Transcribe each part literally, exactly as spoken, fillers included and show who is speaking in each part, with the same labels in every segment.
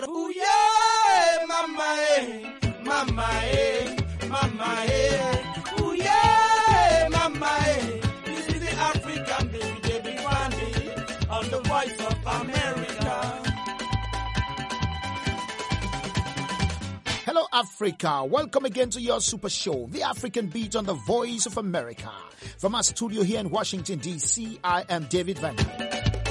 Speaker 1: Ooh yeah, mama eh, mama eh, mama eh. Ooh yeah, mama eh. This is the African baby, Debbie Wande, on the Voice of America.
Speaker 2: Hello, Africa. Welcome again to your super show, The African Beat on the Voice of America. From our studio here in Washington, D C, I am David Van Dyke.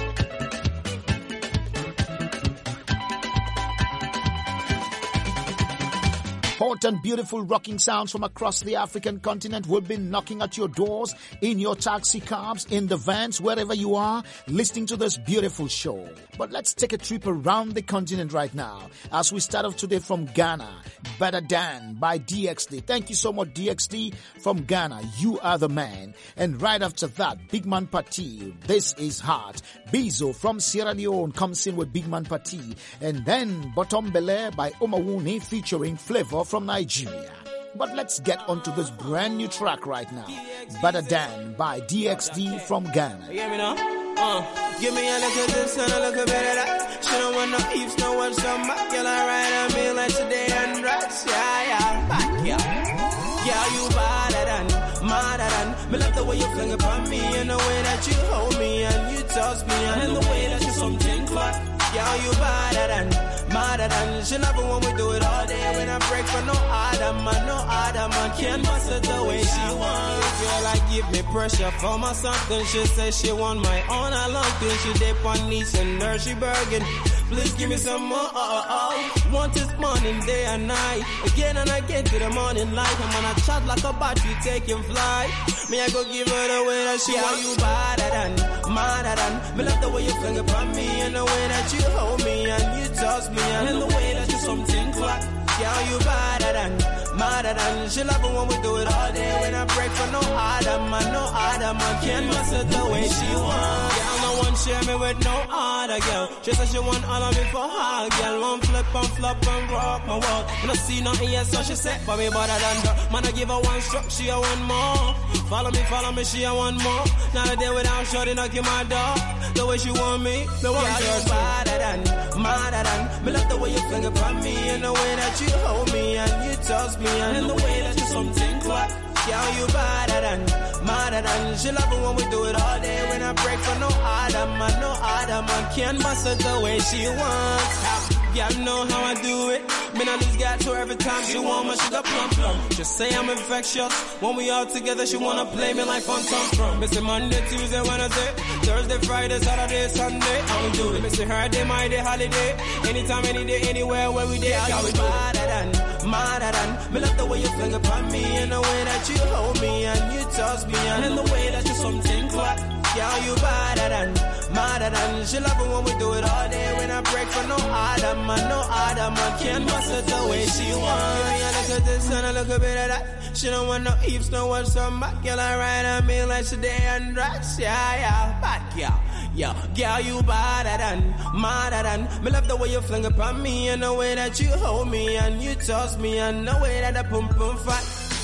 Speaker 2: Hot and beautiful rocking sounds from across the African continent will be knocking at your doors, in your taxi cabs, in the vans, wherever you are, listening to this beautiful show. But let's take a trip around the continent right now as we start off today from Ghana. Better Dan by D X D. Thank you so much, D X D from Ghana. You are the man. And right after that, Big Man Party. This is Heart. Bizo from Sierra Leone comes in with Big Man Party. And then Bottom Bele by Omawuni featuring Flavor from Nigeria. But let's get onto this brand new track right now. Better Dan by D X D from Ghana.
Speaker 1: You hear me now? Uh, give me a look at this and a look at that. She don't want no eaves, no one some girl, I ride on me like today and dress. Yeah, yeah, back, yeah. Yeah, you better than, madder than. Me love the way you fling upon me and the way that you hold me and you toss me and the way that you something clock. Yeah, you better than, madder than. She love it when we do it all day. When I break for no other man, no other man can bust it the way she wants. Girl, I give me pressure for my something. She say she want my own. I love this. She dip on knees and there she begging. Please give me some more. Oh, oh, oh. Want this morning, day and night. Again and again to the morning light. I'm on a chat like a battery taking flight. Me, I go give her the way that she yeah, want. You better than, madder than. Me love the way you fling upon me and the way that you hold me and you toss me and the way that you something clock. Yeah, you better than, madder than. She love it when we do it all day. When I break for no other man, no other man can mess it the way she wants. Yeah, no one share me with no other girl. She said she want all of me for her, girl. One flip and flop and rock my world. I don't see nothing yet, so she said, but me better than her. Man, I give her one stroke, she a one more. Follow me, follow me, she a one more. Not a day without shorty knocking my door. The way she want me, the way yeah, you better than, madder than. Me love the way you fling upon me and the way that you hold me and you toss me and the way that you something clock. Yeah, you better than, madder than. She love it when we do it all day. When I break for no other man, no other man can bust it the way she wants. Yeah, I know how I do it. Man, I lose got to her every time she want my sugar plum plum. Just say I'm infectious. When we all together, she wanna play me like fun tom. Missing Monday, Tuesday, Wednesday, Thursday, Friday, Saturday, Sunday. How we do it? Missing her day, my day, holiday. Anytime, any day, anywhere where we day. How we better than, madder than. Me love the way you fling upon me and the way that you hold me and you toss me and the way that you something clock. Yeah, you better than, madder than. She love it when we do it all day. When I break for no other man, no other man can bust it the way she wants. Yeah, look at this and I look a bit of that. She don't want no eaves, no one some back. Girl, I ride on me like today and dress. Yeah, yeah, back, yeah. Yeah, girl, you better than, madder than. Me love the way you fling upon me and the way that you hold me and you toss me and the way that the pum pum fat.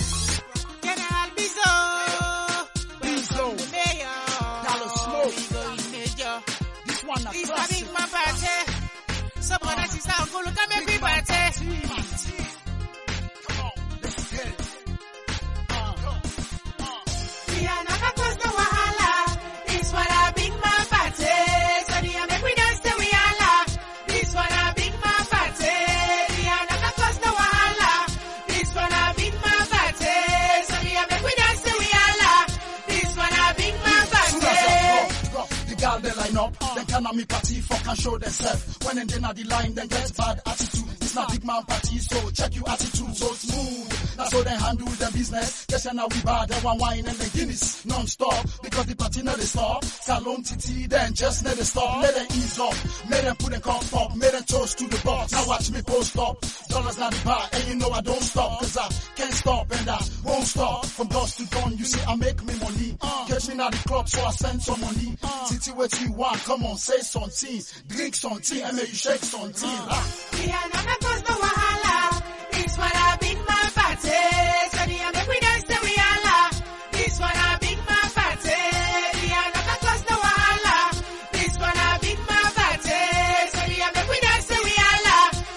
Speaker 3: General Bizo,
Speaker 4: Bizo,
Speaker 3: the mayor.
Speaker 4: This one a
Speaker 3: It's
Speaker 4: classic.
Speaker 3: a big man party. So brother, sister, uncle, look at me big party.
Speaker 4: Come on, let's get it. Uh, uh.
Speaker 3: We are not a cause no wahala. This one a big man party. So the make we dance till we holla. This one a big man party. We are not a cause no wahala. This one a big man party. So the make we dance till we holla. This one a big man party.
Speaker 4: The girl they line up, then can me party fuck and show themselves. When they dinner the line, then get bad attitude. It's not big man party, so check your attitude. So smooth, that's how they handle their business. Yes, and now we bad, they want wine and the Guinness non-stop. Because the party never stop. Salon titi, then just never stop. Let them ease up, make them put them cup up, make them toast to the box. Now watch me post up. Dollars not the bar, and you know I don't stop. Cause I can't stop and I won't stop. From dusk to dawn, you see I make me money. Catch me now the club, so I spend some money. Titi, what you want? Come on, say something. Drink something, and make you shake something. Ah.
Speaker 3: We are not a cause no wahala. This one a big man party. So the make we dance till we holla. This one a big man party. We are not a cause no wahala. This one a big man party. So the make we dance till we holla.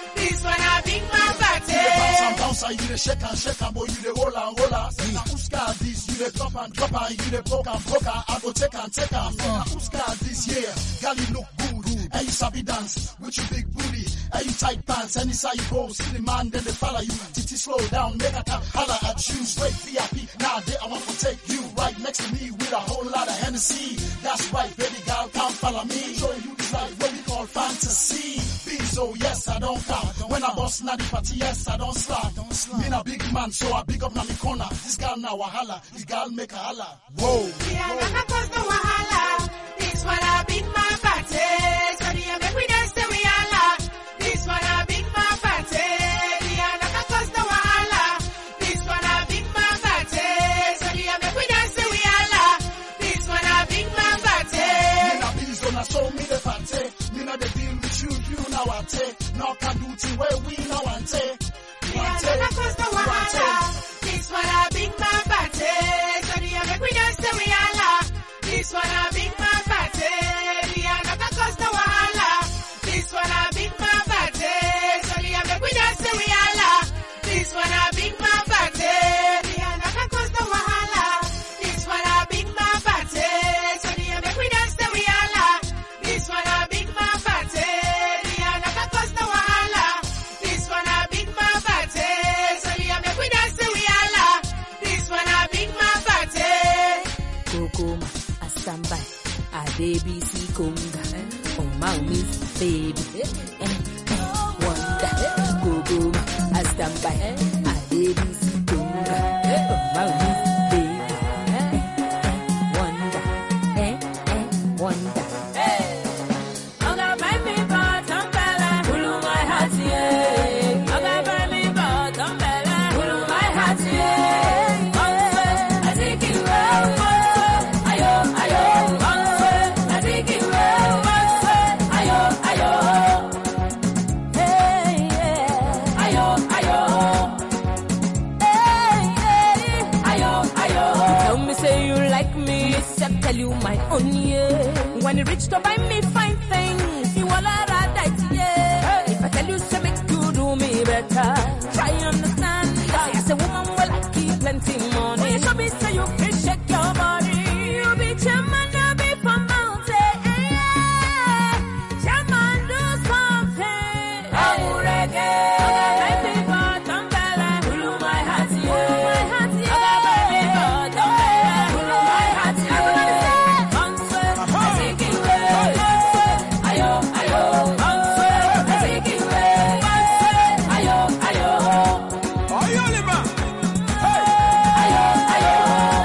Speaker 4: you the shake and shake and boy, you the roll and roller. Say na who's got this, you the drop and drop and you the poke and poke. I go take and take and say na who's got this, yeah. Girl, you look good, and you sabi dance with your big booty, and you tight pants, and it's how you go. See the man, then they follow you. Titi slow down, make a tap, holla at you. Straight V I P, now they I want to take you right next to me with a whole lot of Hennessy. That's right, baby girl, come follow me. Showing you this life, what we call fantasy. Be so yes, I don't count. When I bust na the party, yes, I don't slack. Me a big man, so I big up na me corner. This girl now wahala, this girl make a holla. Whoa.
Speaker 3: Yeah, I cause no wahala. This one a big man party. So the make we dance till we holla. This one a big man party. Yeah, I cause no wahala. This one a big man party. So the make we dance till we holla. This one a big man party.
Speaker 4: Me na be so na show me the party. Me na the deal with you, you now I take. Now can do to where we now want take.
Speaker 3: Yeah, I cause no wahala. This one a big man party. So the make we dance till we holla. This one a big man party. Yeah, I cause no wahala. This one a big man party. So the make we dance till we holla. This one a big man party. Yeah, I cause no wahala. This one a big man party. So the make we dance till we holla. This one a big man party. Yeah, I cause no wahala. This one a big man party. So the make we dance till we holla. This one a big man party.
Speaker 5: Kokoma, I stand by. I baby see conga. Oh my miss baby. Eh, eh, wonder. Kokoma, I stand by. I baby see conga. Oh my miss baby. Eh, eh, wonder. Eh, eh, wonder. I'm gonna buy me bottom fella. Pull my heart, yeah. I'm gonna buy me bottom fella. Pull my heart, yeah. I take it well. Ayo, ayo, I take it well. Ayo, ayo, hey, yeah. Ayo, ayo, hey, hey. Ayo, ayo. Tell me say you like me, I tell you my own, yeah. When you reach to buy me fine things, you all are right, yeah. If I tell you say make you do me better, try understand. As a woman, well I keep plenty money. When you show me say you can shake your body, you be chairman, you be from mountain. Yeah, chairman do something. Oh, reggae. My people, don't tell her, pull my heart, yeah. My heart, yeah. My people, don't tell her, pull my heart, yeah. Bounce, I take it away. Ayo, ayo, bounce, I take it away. Ayo, ayo.
Speaker 1: Ayo, Oliver.
Speaker 5: Ayo, ayo.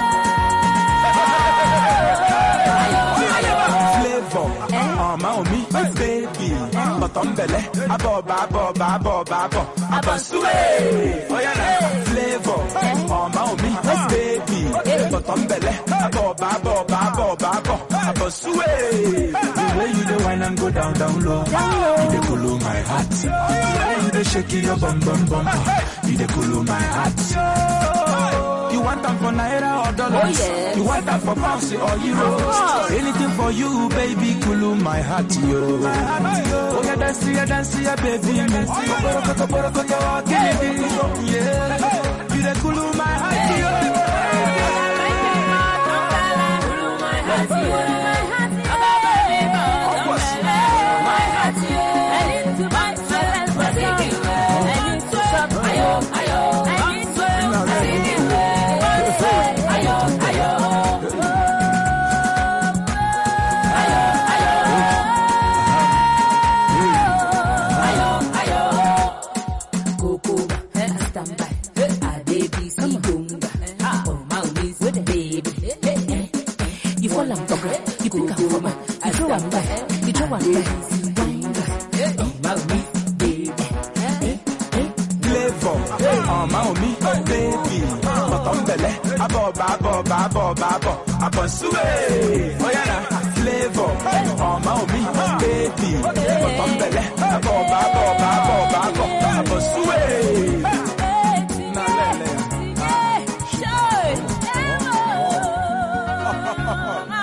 Speaker 6: Flavor, oh my me, baby, but on belly, abo, babo, babo, babo, abo sway. Oh yeah, flavor, oh my me, baby, but on belly, abo, babo, babo, babo, abo sway. The way you the wine and go down, down low, you the cool my heart. The way you the shake your bum bum bum, you the cool my heart. You want them for naira or dollars?
Speaker 5: Oh, yes.
Speaker 6: You want them for pounds or euros? Anything for you, baby, cool my heart, yo. Oh, yeah, dance, yeah, dance, yeah, baby. Borokoto, borokoto, baby. Yeah, you the cool my heart, yo.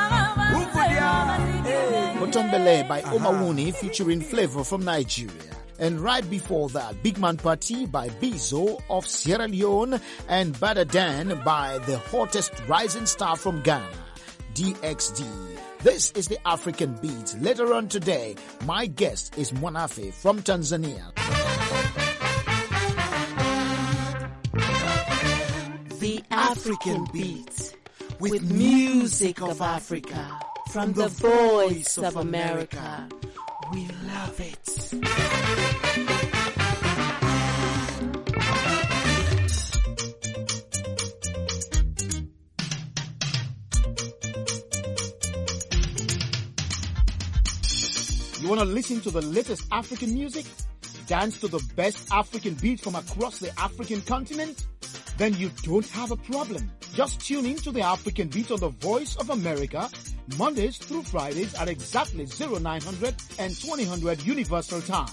Speaker 2: By Omawuni featuring Flavor from Nigeria. And right before that, Big Man Party by Bizo of Sierra Leone and Bada Dan by the hottest rising star from Ghana, D X D. This is the African Beat. Later on today, my guest is Mwanafe from Tanzania.
Speaker 3: The African Beat, with music of Africa, from the voice of America. We love it.
Speaker 2: You want to listen to the latest African music? Dance to the best African beats from across the African continent? Then you don't have a problem. Just tune in to the African Beat on the Voice of America, Mondays through Fridays at exactly oh nine hundred and twenty hundred Universal Time.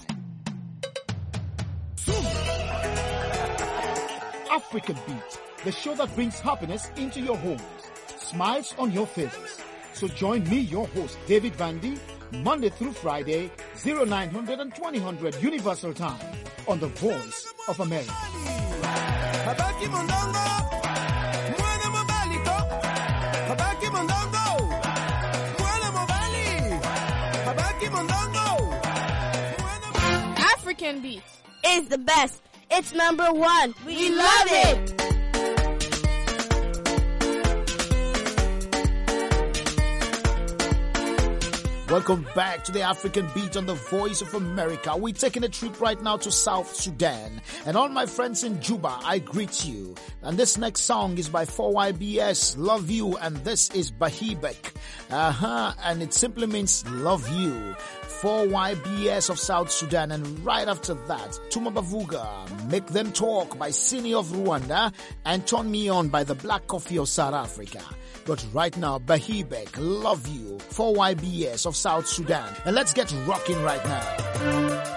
Speaker 2: African Beat, the show that brings happiness into your homes, smiles on your faces. So join me, your host, David Vandy, Monday through Friday, oh nine hundred and twenty hundred Universal Time, on the Voice of America.
Speaker 1: Habaki Mondongo, Mwana Mobaliko, Habaki Mondongo, Mwana Mobali, Habaki Mondongo.
Speaker 7: African Beat
Speaker 8: is the best. It's number one. We, we love it.
Speaker 2: Welcome back to the African Beat on the Voice of America. We're taking a trip right now to South Sudan. And all my friends in Juba, I greet you. And this next song is by four Y B S, Love You. And this is Bahibek. Uh-huh. And it simply means love you. four Y B S of South Sudan. And right after that, Tuma Bavuga, Make Them Talk by Sini of Rwanda. And Turn Me On by the Black Coffee of South Africa. But right now, Bahibek, Love You, four Y B S of South Sudan. And let's get rocking right now.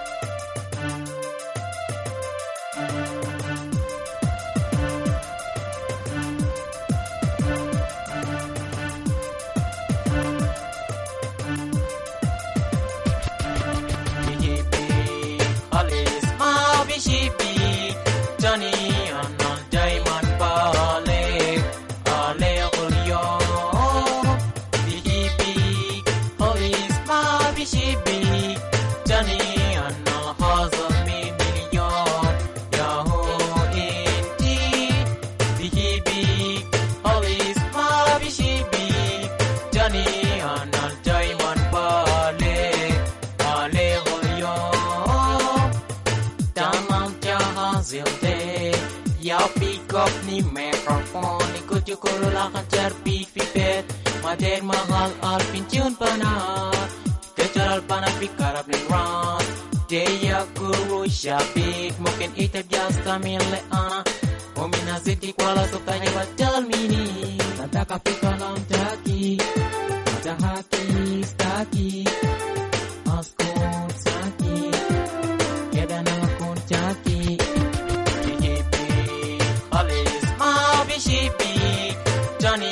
Speaker 9: Maden mahal al pinjun pana Tejaral pana pikarap ng ran Deya guru syabik Mungkin itab jasta min le'ana Umina ziti kuala sotanya badal mini Nada kapi kalam daki Nada hati staki Askun saki Keda nakun jaki Jijipi Khalis ma bishipi Johnny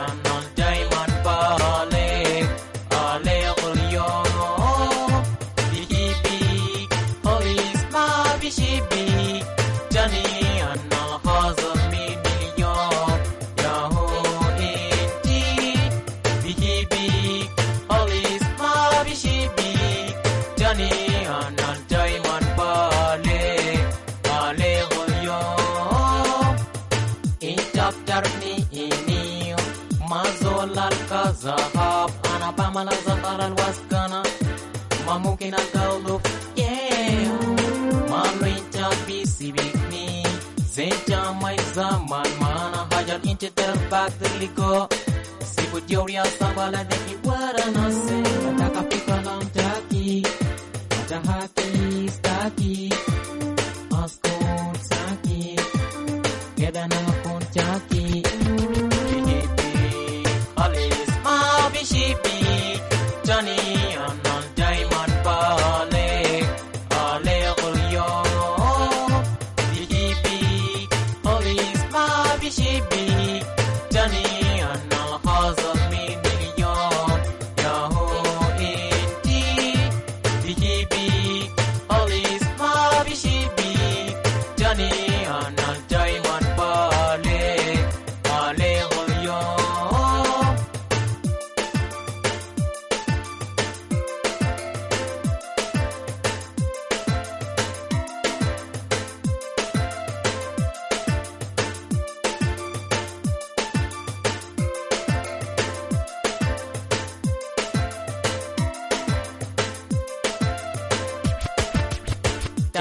Speaker 9: Zahab ana pamala zahar alwaskana Mamungkin al-kauluf yeah Maluita bisibikni Zenta may zaman Mana hajar inci terbak terliko Sibut yoria sabala dan iwara nase Kata kapi kalam daki Kata hati staki Askun saki Keda nakun jaki Johnny on on diamond bale ale olyo bibi always my bibi Johnny on all hazard me million yahoo inti bibi always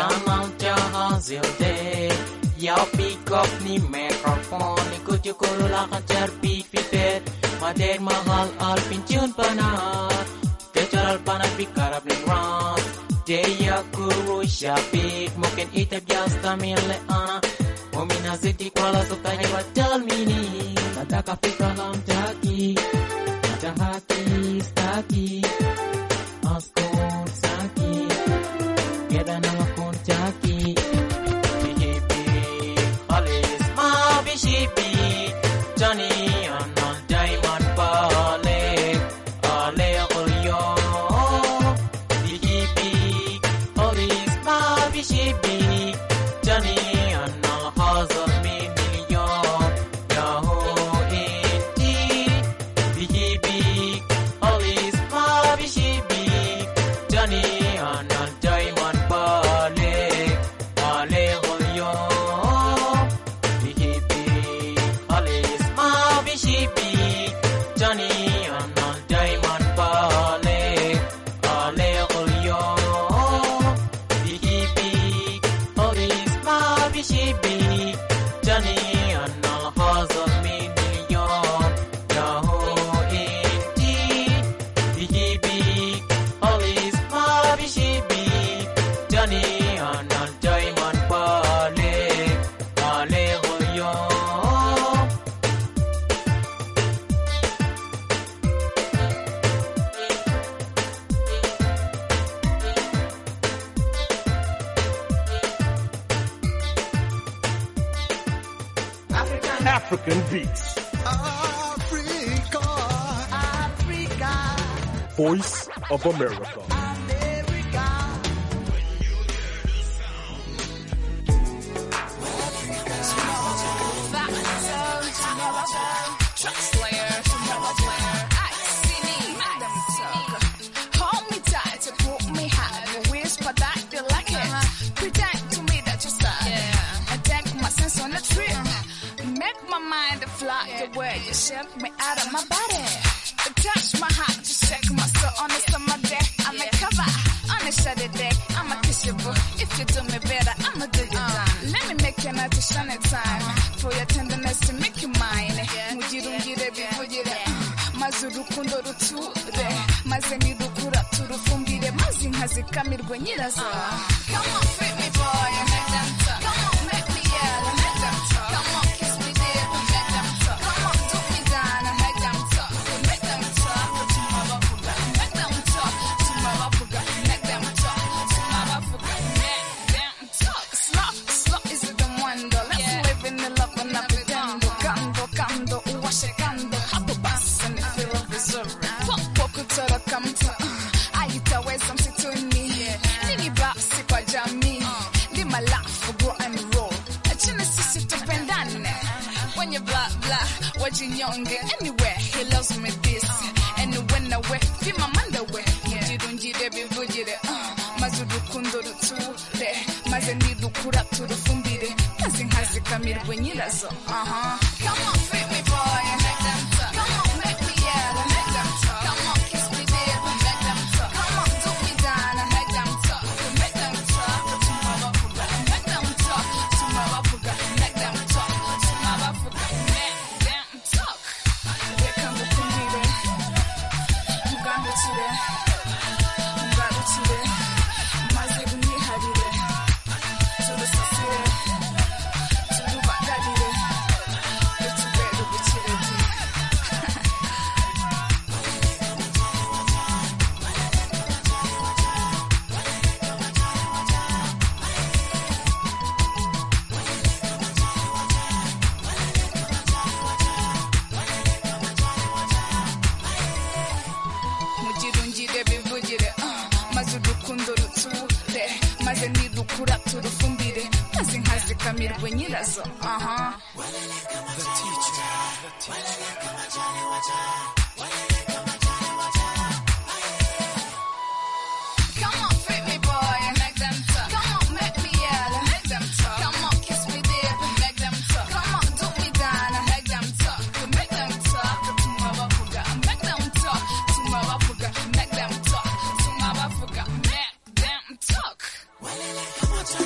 Speaker 9: channel jahazilde. Yaw pick up ni microphone, ikut yukurula kacar pipipet. Mader mahal alpin ciun panat, kecaral panat bikarap ni ram. Deya kuru syapik, mungkin itap jasta mile ana. Umina ziti kuala sukanya watal mini. Tata kapi kalam jaki, tata hati staki. Askon saki, keda nama kon jaki. Bihibi, alis ma bishibi, Johnny anon diamond balik, ale olyo. Bihibi, alis ma bishibi, Johnny anon hazard me million. Yahoo inti, bihibi, alis ma bishibi, Johnny anon diamond balik, ale olyo. Bihibi, alis ma bishibi, Johnny anon diamond balik, ale olyo. Bihibi, alis ma bishibi, Johnny anon hazard me million. Yahoo inti, bihibi, alis ma bishibi, Johnny anon diamond balik, ale olyo.
Speaker 7: African beats.
Speaker 4: Africa, Africa,
Speaker 7: Voice of America.
Speaker 4: America.
Speaker 3: Hold me tight and put me high. Whisper that you like it. Pretend to me that you're sad. I take my sense on the trip. Make my mind fly the way you shake me out of my body. Touch my heart, you shake my soul on a summer day. I'm a cover on a shady day. I'm a kiss you, boo. If you do me better, I'ma do you down. Let me make you night to shine a time for your tenderness to make you mine. Mujirungire bivugire, mazuru kundo ruture, mazeni rukura turufumbire, mazinka zikamirwe nyirazo. Come on, fit me boy, and make them talk. Come on, make me yell, and make them talk. Come on, kiss me deep, and make them talk. Come on, do me down, and make them talk. Make them talk, tomorrow fuga. Make them talk, tomorrow fuga. Make them talk, tomorrow fuga. Make them talk. Slow, slow is the wonder. Let's live in the love and not pretend. Kando, kando, uwashe kando. Hapo basi ni feel of reserve. Popo kutora kamta. Aitaweza msituni. Nini basi kwa jamii. Live my life for grow and roll. Chini sisi tupendane. When you blah blah, wajinyonge. Anywhere he loves me this. And when I wear, feel my mind away. Mujirunjire bivugire. Mazuru kunduru ture. Mazeni rukura turufumbire. Mazinka zikamirwe nyirazo. Uh-huh. Come on, fit me boy, and make them talk. Come on, make me yell, and make them talk. Come on, kiss me deep, and make them talk. Come on, do me down, and make them talk. Make them talk, tomorrow fuga. Make them talk, tomorrow fuga. Make them talk, tomorrow fuga. Make them talk. They come to me, Uganda today. Uganda today. Mazigu niharire. Turusasire. Turubagarire. Letubere ubukirezi. Mujirungire bivugire. uh, Maze urukundo ruture. Maze nirukura turufumbire. Maze inka zikamirwe nyirazo. Uh-huh. Come on, fit me boy, and make them talk. Come on, make me yell, and make them talk. Come on, kiss me deep, and make them talk. Come on, do me down, and make them talk. Make them talk, tomorrow fuga. Make them talk, tomorrow fuga. Make them talk, tomorrow fuga. Make them talk.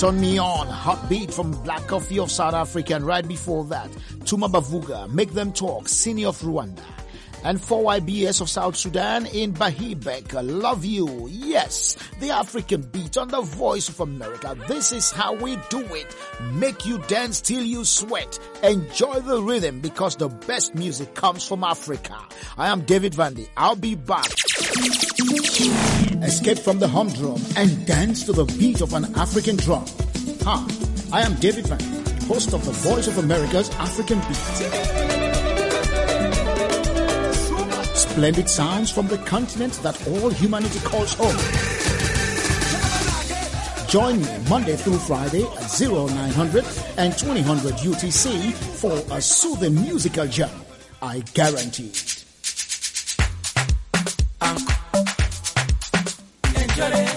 Speaker 2: Turn Me On, Hot Beat from Black Coffee of South Africa. And right before that, Tuma Bavuga, Make Them Talk, Sini of Rwanda. And four Y B S of South Sudan in Bahibek, Love You. Yes, the African beat on the Voice of America. This is how we do it. Make you dance till you sweat. Enjoy the rhythm because the best music comes from Africa. I am David Vandy. I'll be back. Escape from the humdrum and dance to the beat of an African drum. Hi, I am David Vandy, host of the Voice of America's African Beat. Splendid sounds from the continent that all humanity calls home. Join me Monday through Friday at oh nine hundred and twenty hundred U T C for a soothing musical jam. I guarantee it.
Speaker 6: Enjoy it.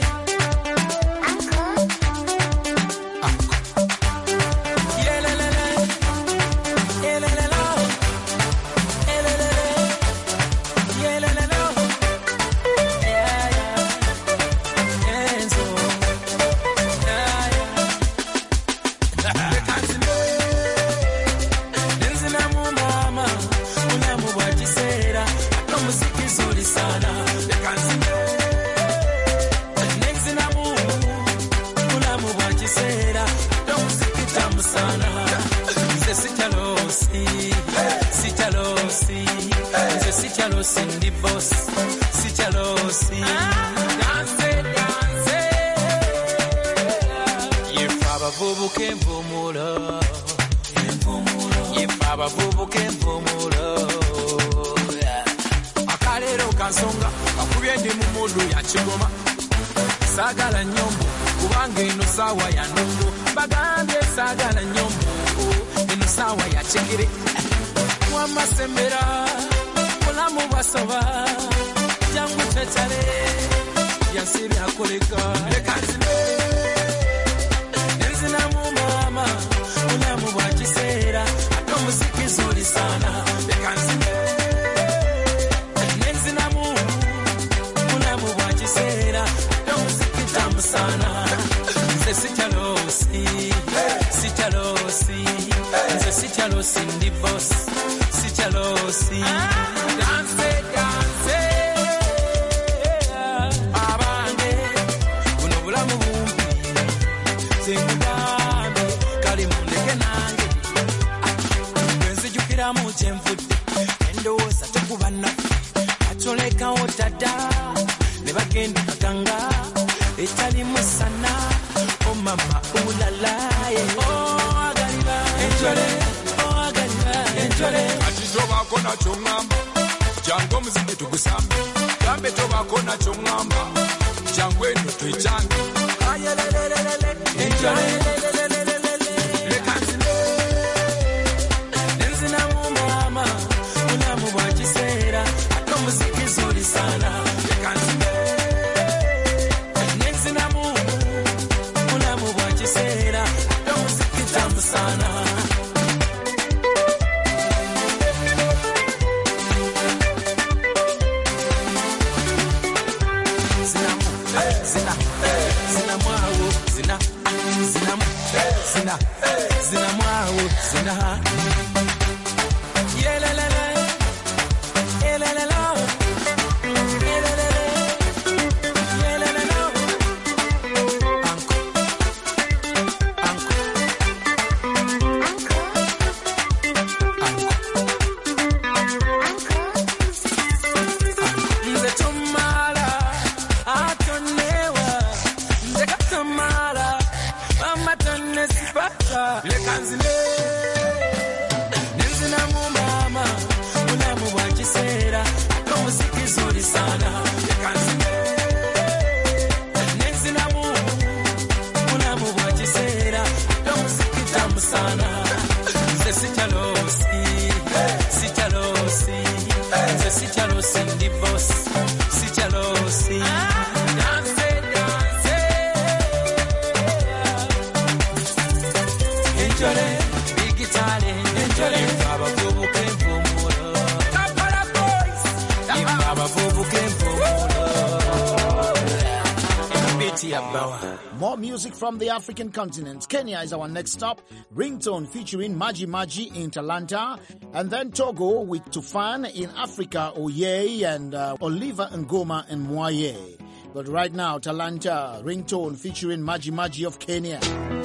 Speaker 2: More music from the African continent. Kenya is our next stop. Ringtone featuring Maji Maji in Talanta. And then Togo with Tufan in Africa, Oye, and uh, Oliver Ngoma in Mwaye. But right now, Talanta, Ringtone featuring Maji Maji of Kenya.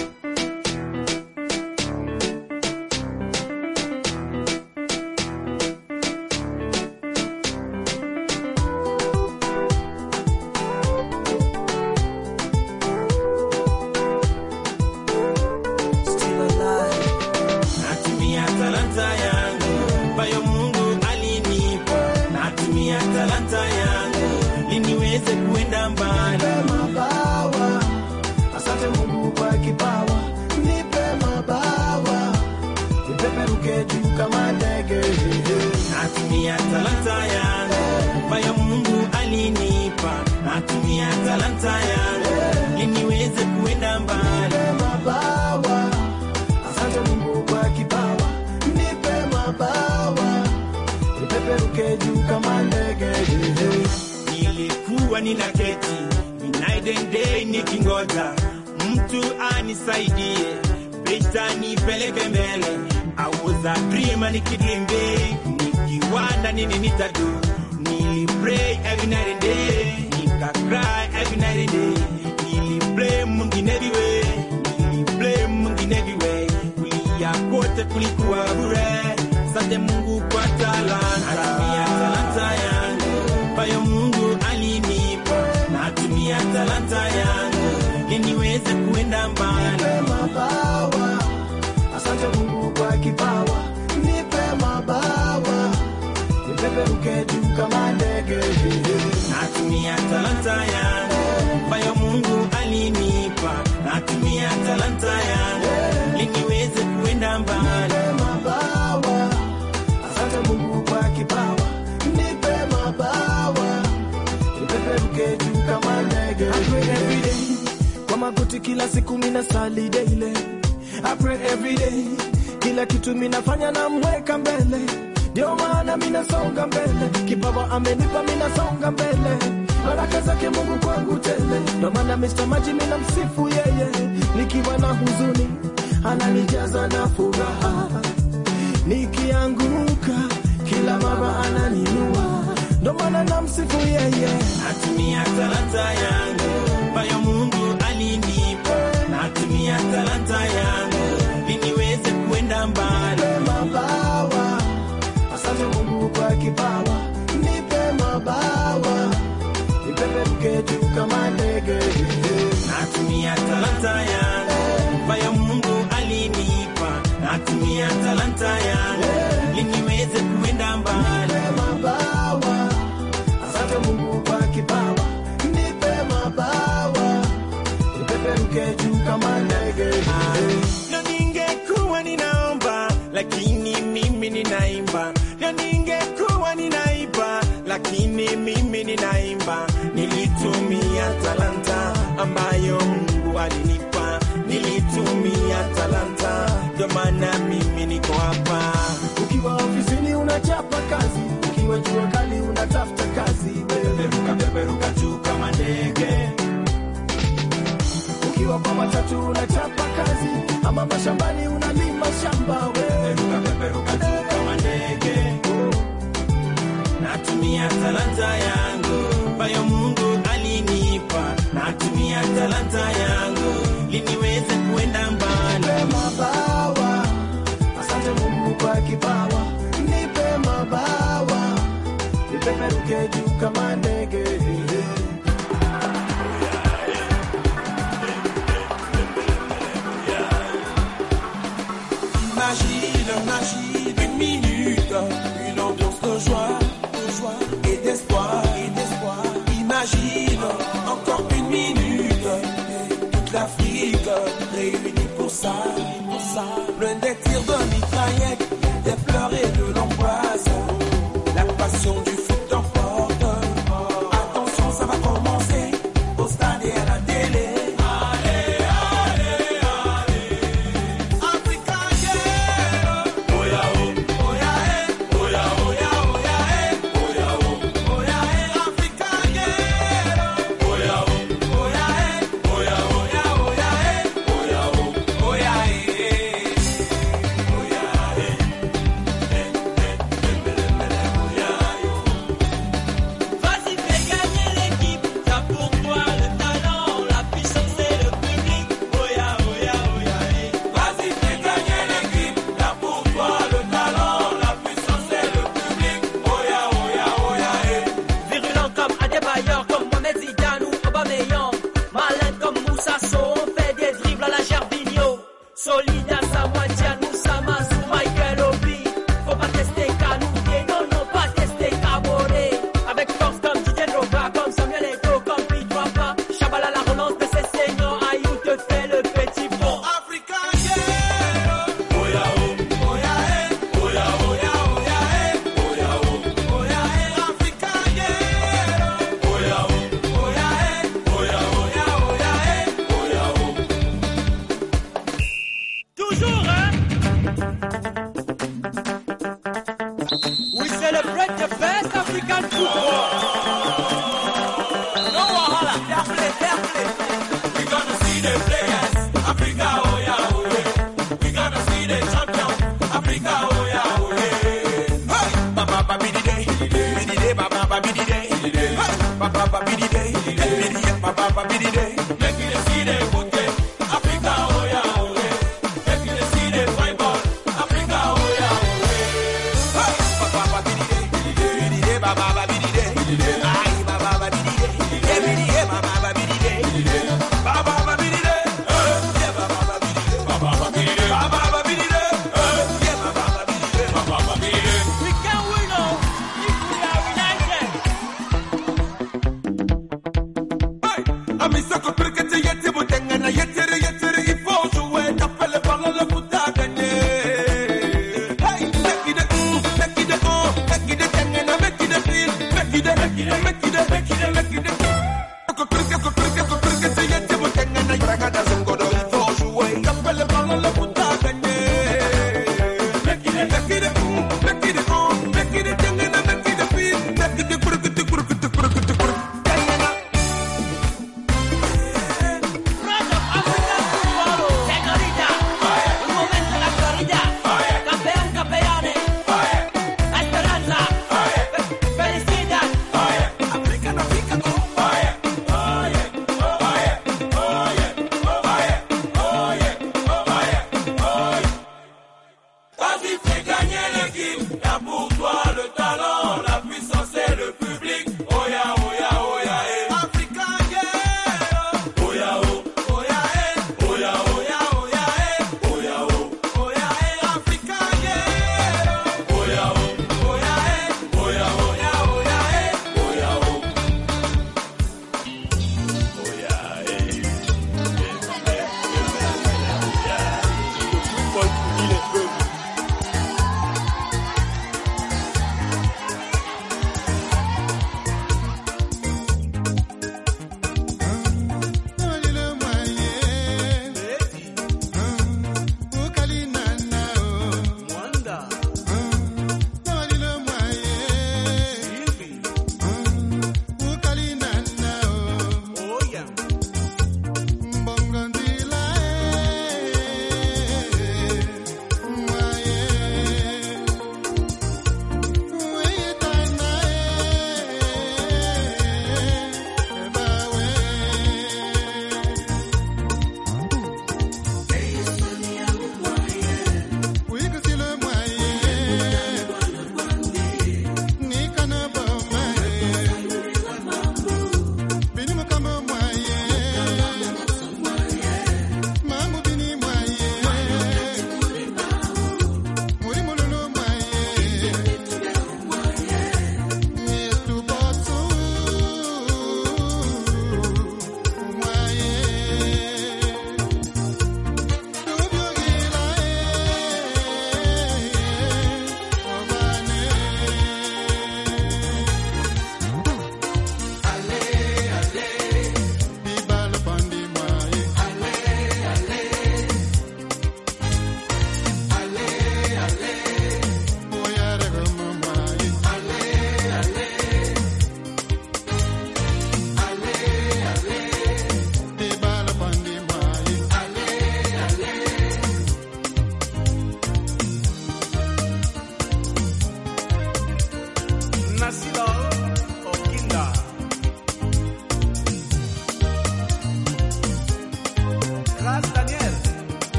Speaker 10: Nilikuwa nina keti night and day nikingoja mtu anisaidie beta nipeleke mbele. I was a dreamer nikidream big nikiwanda nini nitadu. Nili pray every night and day nika cry every night and day. Nili play Mungu in every way, nili play Mungu in every way. Kulia kote kulikuwa bure, sante Mungu kwa talanta. Natumia talanta yangu bayo Mungu alinipa. Natumia talanta yangu ili niweze kuenda mbali.
Speaker 11: Mabawa, asante Mungu kwa kipawa. Nipe mabawa, nipeperuke juu kama ndege.
Speaker 10: Natumia talanta yangu bayo Mungu alinipa. Natumia talanta yangu ili niweze kuenda mbali.
Speaker 11: Mabawa, asante Mungu kwa kipawa. Nipe mabawa, nipeperuke juu kama ndege. I pray every day, kwa magoti kila siku mina sali daily. I pray every day, kila kitu mina fanya na mweka mbele. Ndio maana mina songa mbele, kipawa amenipa mina songa mbele. Baraka zake Mungu kwangu tele. Ndio maana Mister Maji mina msifu yeye. Nikiwa na huzuni ananijaza na furaha. Nikianguka kila mara ananinua. Ndio maana namsifu yeye.
Speaker 10: Natumia talanta yangu bayo Mungu alinipa. Natumia talanta yangu ili niweze kuenda mbali.
Speaker 11: Mabawa, asante Mungu kwa kipawa. Nipe mabawa, nipeperuke juu kama ndege.
Speaker 10: Natumia talanta yangu bayo Mungu alinipa. Natumia talanta yangu ili niweze kuenda mbali.
Speaker 11: Mabawa, asante Mungu kwa kipawa. Nipe mabawa, nipeperuke juu kama ndege.
Speaker 10: Leo ningekuwa ninaomba lakini mimi ninaimba. Leo ningekuwa ninaimba lakini mimi ninaimba. Nilitumia talanta ambayo Mungu alinipa. Nilitumia talanta ndio maana mimi niko hapa.
Speaker 11: Ukiwa ofisini unachapa kazi, ukiwa jua kali unatafuta kazi.
Speaker 10: Peperuka peperuka juu kama ndege.
Speaker 11: Ukiwa kwa matatu unachapa kazi, ama mashambani unalima shamba.
Speaker 10: Peperuka peperuka juu kama ndege. Natumia talanta yangu bayo Mungu alinipa. Natumia talanta yangu ili niweze kuenda mbali.
Speaker 11: Mabawa, asante Mungu kwa kipawa. Nipe mabawa, nipeperuke juu kama ndege.
Speaker 12: Imagine, imagine une minute, une ambiance de joie, de joie et d'espoir, et d'espoir. Imagine encore une minute, toute l'Afrique réunie pour ça, pour ça. Loin des tirs de mitraillettes, des pleurs et de l'angoisse, la passion du foot t'emporte. Attention, ça va commencer au stade et à la télé. papa bidi day, bidi yeah, papa bidi day. Make you see the good day, Africa oh yeah oh yeah. Make you see the fine ball, Africa oh yeah oh yeah. Hey, papa bidi day, bidi day, papa bidi day, ay papa bidi day, bidi yeah, papa bidi day, papa bidi day, yeah papa bidi day, papa bidi day, papa bidi day, yeah papa bidi day, papa bidi day.
Speaker 10: We can win all if we are united.
Speaker 12: I'm Mister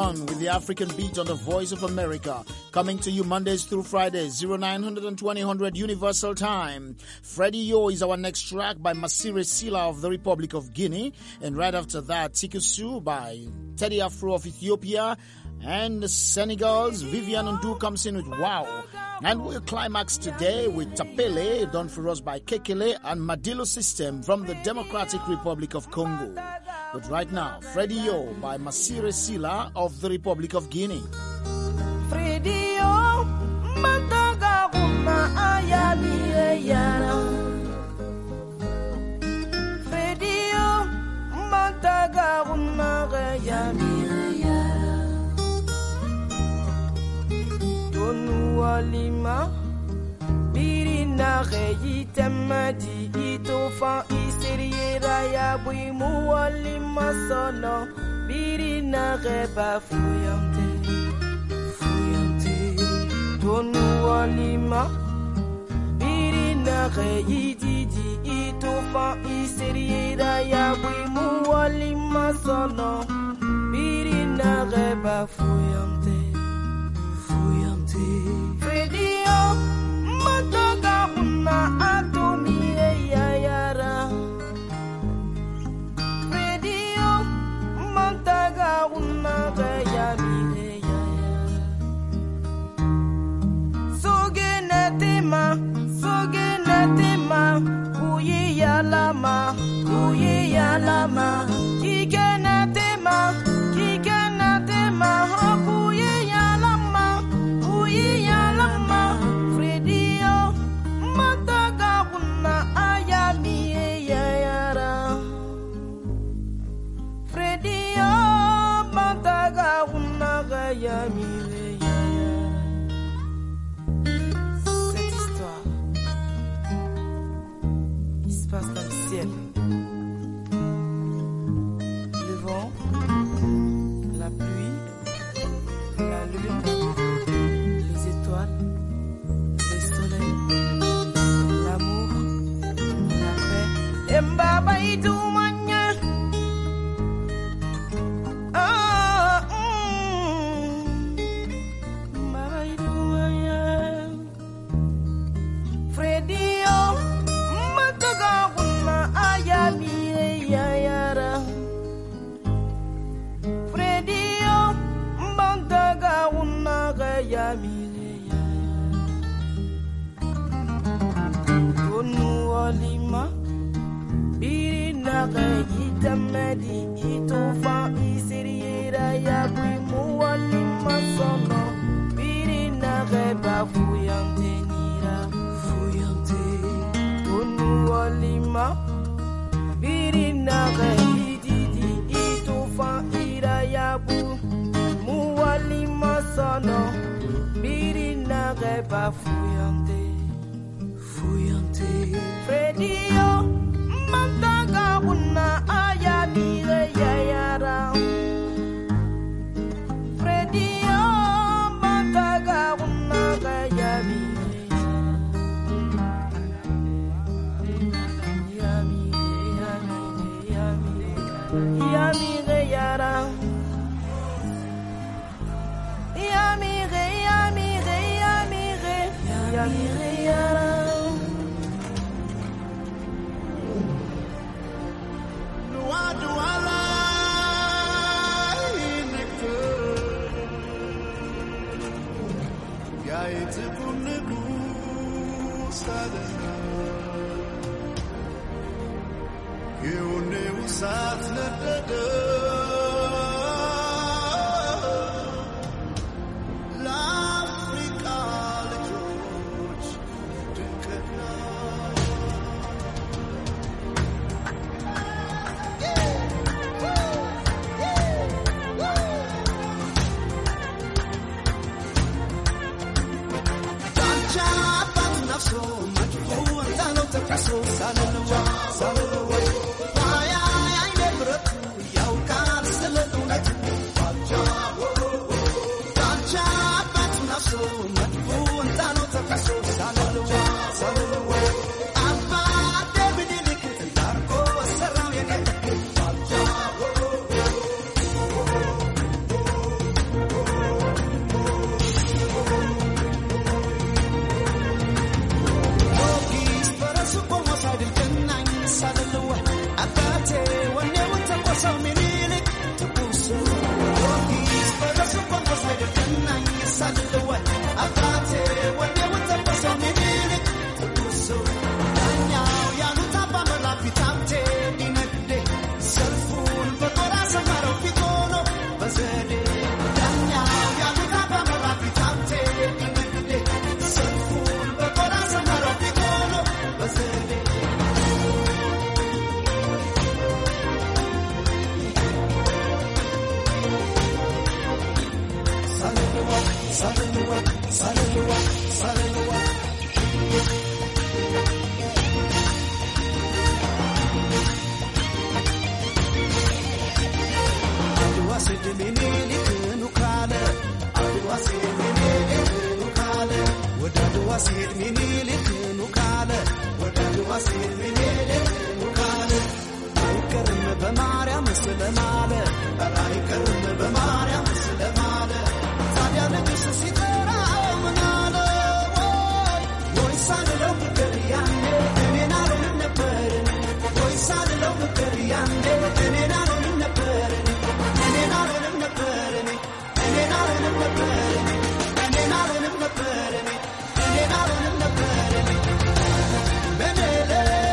Speaker 2: on with the African Beat on the Voice of America. Coming to you Mondays through Fridays, oh nine hundred twenty hundred Universal Time. Freddie Yo is our next track by Masire Sila of the Republic of Guinea. And right after that, Tikusu by Teddy Afro of Ethiopia. And the Senegal's Vivian Ndu comes in with Wow. And we'll climax today with Tapele, done for us by Kekele and Madilo System from the Democratic Republic of Congo. But right now, Freddie Yo by Masire Sila of the Republic of Guinea.
Speaker 5: Freddie Yo, Mataga Una Ayami Yara. Freddie Yo, Mataga Una Ayami Yara. Walima Birina Reyitamadi Itofa Iseriera Yabui Mualima Sono Birina Reba Fuyante Fuyante Donu Walima Birina Reyididi Itofa Iseriera Yabui Mualima Sono Birina Reba Fuyante Freddie Yo, Mataga Una Atomi Yayara. Freddie Yo, Mataga Una Yami Yayara. Sogenatema, Sogenatema, Uye Yalama, Uye Yalama, Kikanatema, Kikanatema, Hakuye Yalama. Freddie Yo, Mataga Una Ayami Yayara. Freddie Yo, Mataga Una Ayami Yayara. Cette histoire qui se passe dans le ciel. Le vent, la pluie, la lune. Le soleil, l'amour, la paix. Mbaba idumanya. Ah, Mbaba idumanya. Freddie Yo, Mataga Una Ayami Yayara. Freddie Yo, Mataga Una Ayami. Walima Birina Reyitamadi Itofa Iseriera Yabui Mualima Sono Birina Reba Fuyante Nira Fuyante Tonu Walima Birina Reyididi Itofa Ira Yabu Mualima Sono Birina Reba Fuyante Freddie Yo, Mataga Una Ayami Yayara. Freddie Yo, Mataga Una Ayami Yami Yami Yami Yami Yara. Yami Yami Yami Yami Yara.
Speaker 11: Salalawa, salalawa, salalawa. Adwa sedmini likunu kale, adwa sedmini likunu kale, wadadwa sedmini likunu kale, wadadwa sedmini likunu kale. አይቀርም በማርያም ስለማለ አይቀርም በማርያም ስለማለ ታዲያ ልጅስ ሲጠራ ምን አለ ወይ ሳልለው ፍቅር ያኔ እኔን አልሆንም ነበር ወይ ሳልለው ፍቅር ያኔ እኔን አልሆንም ነበር እኔን አልሆንም ነበር እኔን አልሆንም ነበር እኔን አልሆንም ነበር እኔን አልሆንም ነበር በኔለ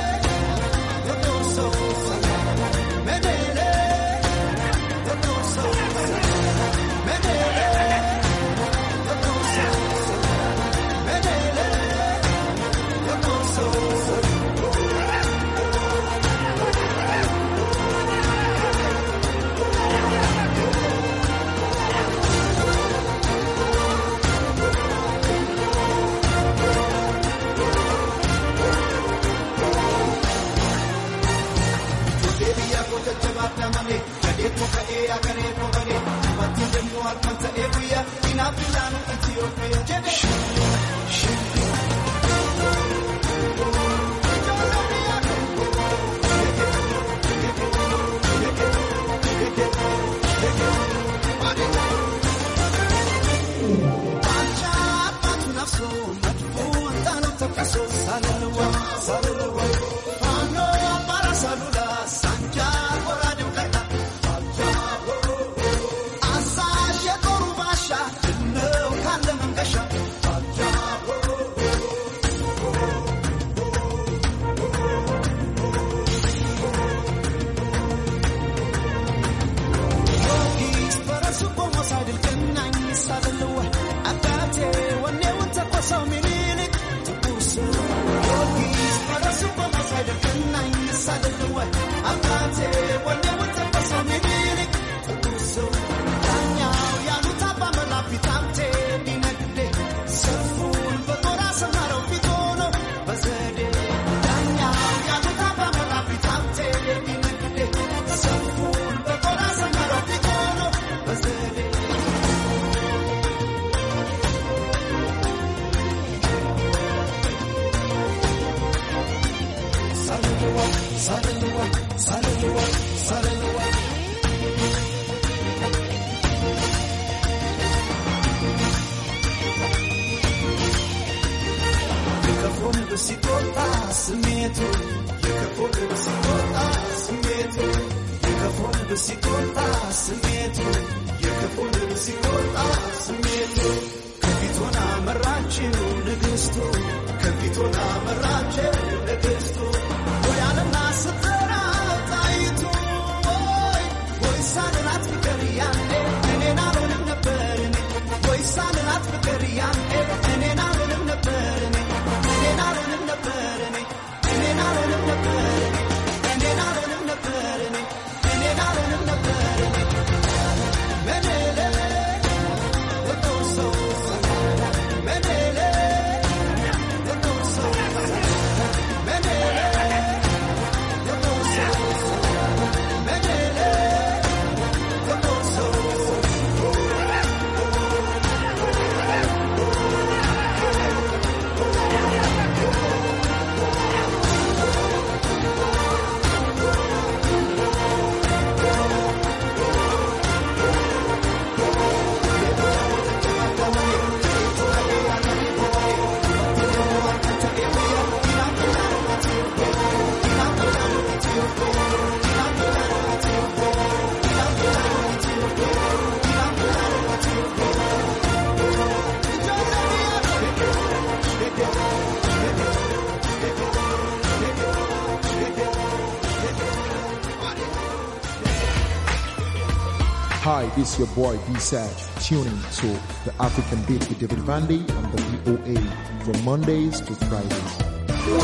Speaker 13: Hi, this is your boy B-Saj, tuning to the African Beat with David Vandy on the V O A from Mondays to Fridays.
Speaker 5: Wow,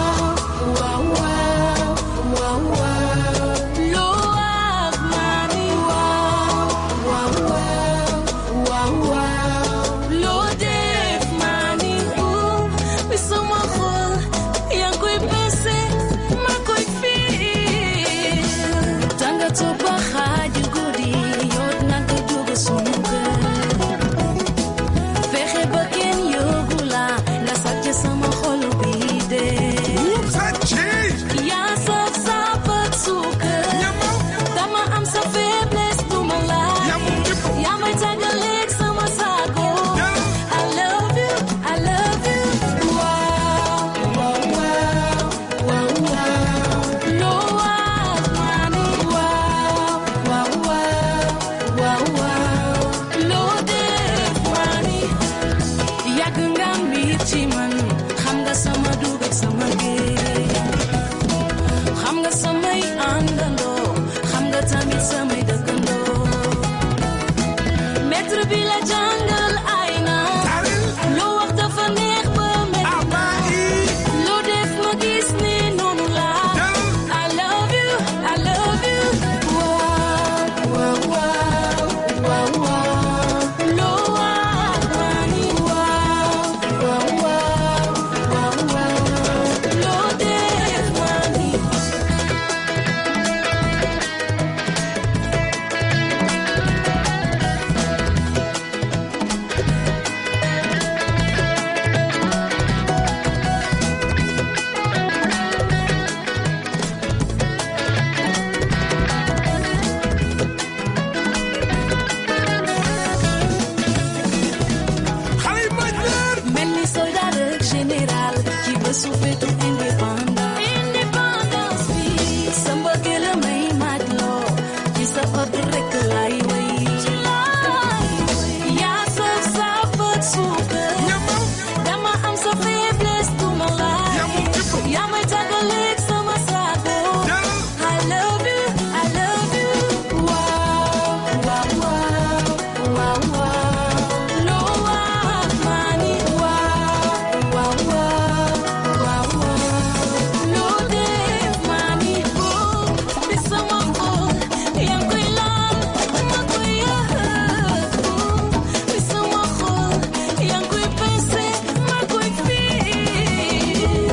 Speaker 5: wow, wow, wow, wow. Love, mommy, wow, wow, wow, wow, wow. to independence. Independence speech. Samba gila may madlo. Kisa odrek laiway. Ya so suffered super. Dama I'm so faithless to my life. Ya my tagalik sa masago. I love you, I love you. Wow, wow, wow, wow, wow. No one money. Wow, wow, wow, wow, wow. No day money. Oh, this summer cold. Yang ko'y lang, mako'y ahad. Oh, this summer cold. Yang ko'y pense, mako'y feel.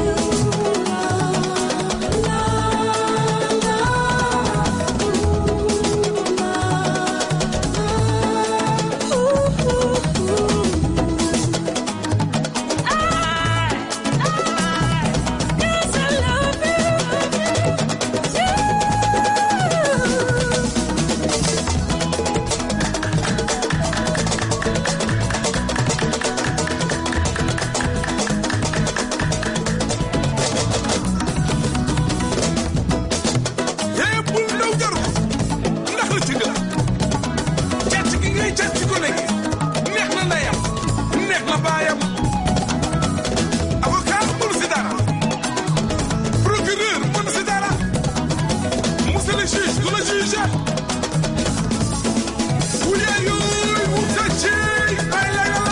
Speaker 14: yee bul ndaw jaru ndax la ci nga càcc gi ngay càcc ko nekk neex na ndeyam neex na baayam avocat mënu si dara procureur mënu si dara monsieur le juge du la juge wuyaa yooy wu sàcc ay la yàlla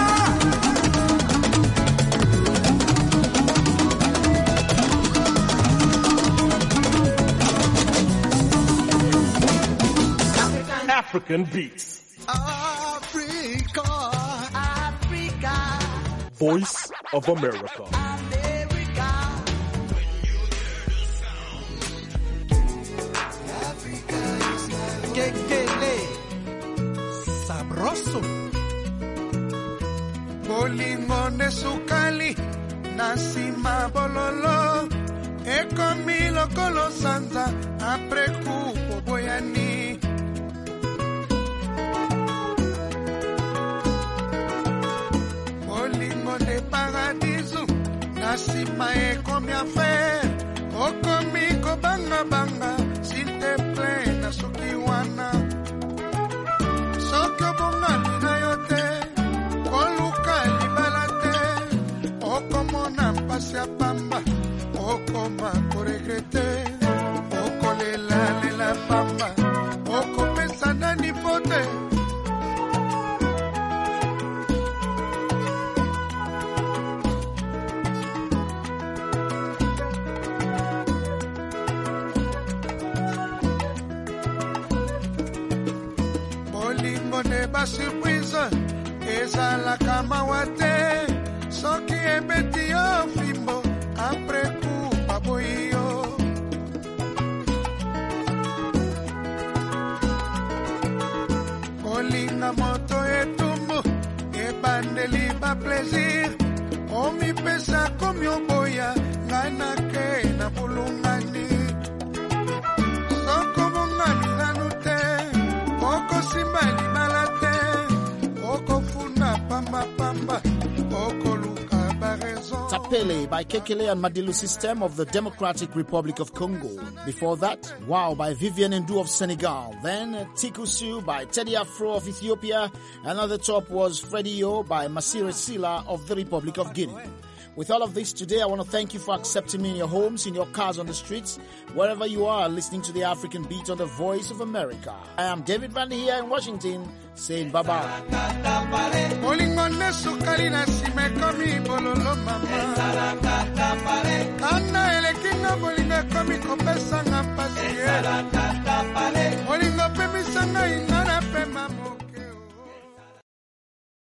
Speaker 7: African beats.
Speaker 4: Africa, Africa,
Speaker 7: Voice of America.
Speaker 4: America. Kekele, sabroso.
Speaker 15: Bolingo ne sukali, nasima bololo. Ekomilo kolo sanza, aprekupo boyani. Bolingo de paradiso, nasima ekomi affaire. Okomi ko banga banga, s'il te plaît, nasukiwana. Soko bongani na yote, koluka libalate. Okomona mpasi ya pamba, okoma koregrete. Okolela lela pamba, okopesa nani pote. Bolingo ne ba surprise, ezalaka mawa te. Soki ebeti yo fimbo, apres coup baboyi yo. Bolinga moto etumbu, ebandeli ba plaisir. Omi pesa komi oboya, ngana ke na bulungani. Soko bongani nanu te, oko simba libalate. Oko funa pamba pamba, oko luka ba raison.
Speaker 2: Tapele by Kekele and Madilu System of the Democratic Republic of Congo. Before that, Wow by Vivian Ndu of Senegal. Then Tikusu by Teddy Afro of Ethiopia. And at the top was Freddie O by Masire Sila of the Republic of Guinea. With all of this today, I want to thank you for accepting me in your homes, in your cars, on the streets, wherever you are listening to the African Beat on the Voice of America. I am David Vandy here in Washington saying bye-bye.
Speaker 15: Bolingo ne sukali na sime komi bololo mama. Ana elekinga bolingo komi kopesa nga pasi. Bolingo pemi sanga ina